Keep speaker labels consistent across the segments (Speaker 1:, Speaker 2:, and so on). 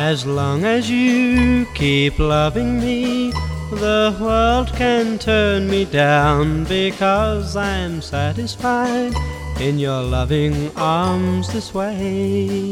Speaker 1: As long as you keep loving me, the world can turn me down, because I'm satisfied in your loving arms this way.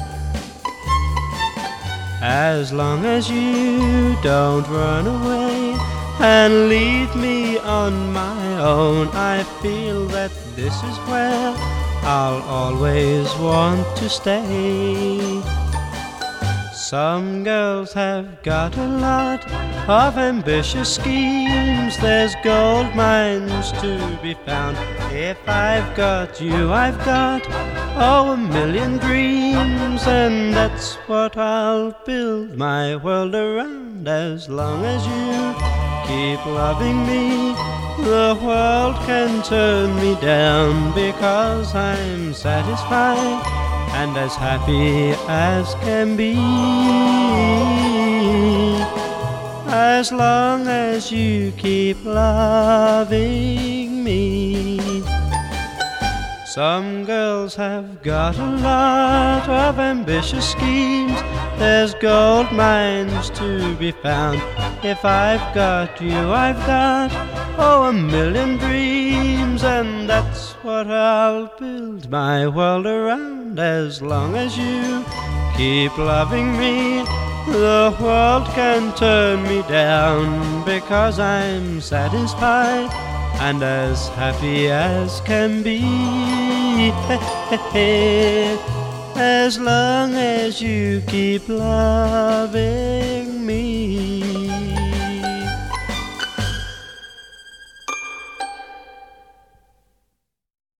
Speaker 1: As long as you don't run away and leave me on my own, I feel that this is where I'll always want to stay. Some girls have got a lot of ambitious schemes. There's gold mines to be found. If I've got you, I've got, oh, a million dreams, and that's what I'll build my world around. As long as you keep loving me, the world can turn me down, because I'm satisfied and as happy as can be. As long as you keep loving me. Some girls have got a lot of ambitious schemes. There's gold mines to be found. If I've got you, I've got, oh, a million dreams, and that's what I'll build my world around. As long as you keep loving me, the world can turn me down, because I'm satisfied and as happy as can be. As long as you keep loving